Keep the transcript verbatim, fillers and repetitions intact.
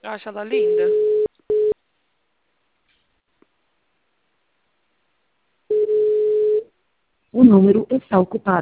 Eu acho ela linda. O número está ocupado.